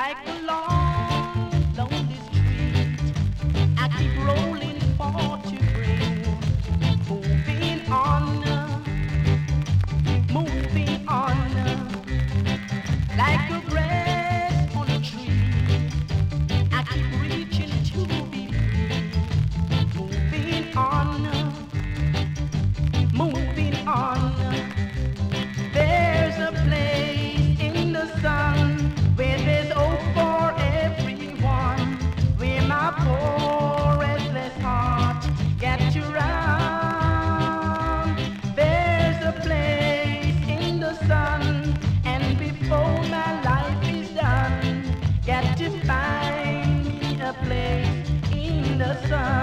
like a long, lonely street. I keep rolling for to bring, moving on, like a grass on a tree. I keep reaching to be free, moving on. There's a place in the sun where there's hope for everyone, where my poor restless heart gets to run. There's a place in the sun, and before my life is done, got to find me a place in the sun.